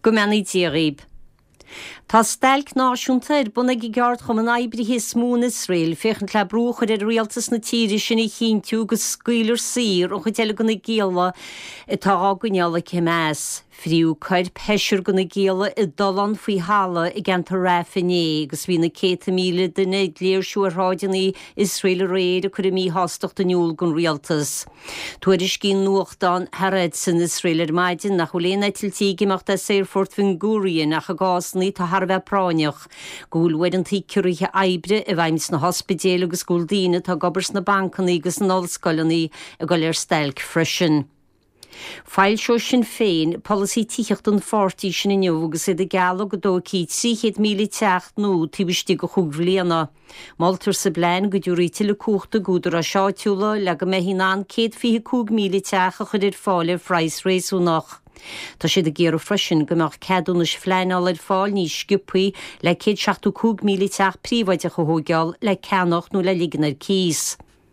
go meannaí díoríb. Tá stelc náisiúnta buna i gceart chum an aibrithe smún Israel féchan le brúchar rialtas na tíiri sin i chiintú go scuilir sír ó chu teile gona géala atá águneala cemás. Friú cair peisiir gona géala i dolan faoi hala i ganta rafinné agus bhí na 100,000 duine léir siúrráideanna Israel réir a chuir mí hástocht aniuúil gon rialtas. Tuair is cín nuachtáin Harad san Israel maidin nach choléna tiltí gimeachta Seirfort fin Gúrion nach a gásnaí tá Harbheith práineach. Gúlhfuir an tíciúrithe aibre a bhaims na hospidéal agus gúldíine tá gobars na bancaní agus na nolscoilení a go léir stelc freisin. Fáil seo sin féin, policy tíocht an fortí sin inniu agus iad a geala go dó cí 300,000 teacht nó tíbistí go chughléana. Maltar sa blein go dúí til le cuachta gúdar a seáitiúla le go méhíán 150,000 teach a chudir fáile freiis rééisúnach. Tá siad a géar freisin gomach ceadúnas fleáil fáil ní scipuí le 160,000 teach príomhaide a chuthógeáil le ceannach nó le liganar cís.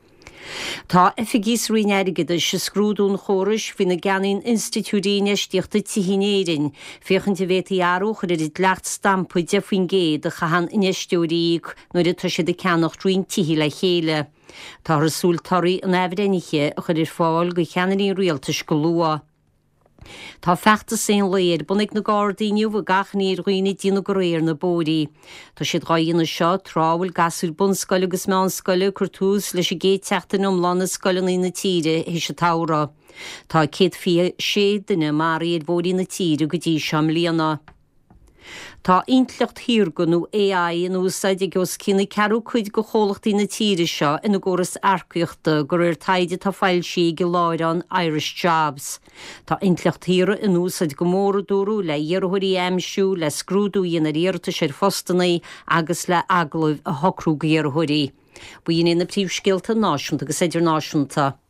Tá efigís rineirigide se scrúdún chóris hí na ganin institúríine stíochtta tihinéirin, féchan de bhéta arúch ar dit lecht stampu defuin géad a chahan inistúríig nuair a tu sé de ceannach rúin tihí le chéile. Tá rasúltarí an efreniche a chuir fáil go cheanaí rialtas go lua. Tá fechta sin léir bunig na gádaíniu a gachnaí roioine dína go réir na bóí. Tá siad gáíonna seo trábhfuil gasúil bunscoile agus meánscoile curtús leis a géteachta nómlána scoileí na tíre hí se tára. Tá 106 duine mar iad bóí na tíre go dtí seam líana. Tá intlecht hirgunú AI in úsáid gos cinna ceú chuid go cholacht na tíiri seo ina ggóras arcuochta gur taide tá fáilsí go láirán Irish Jobs. Tá intlecht hire in úsáid go móradúrú le dhearthirí amsú le scrúdú dhéana réirta sé fostannaí agus le aglah a hocrú dhearthirí. Buon na príomhscéalta náisiúnta agus idirnáisiúnta.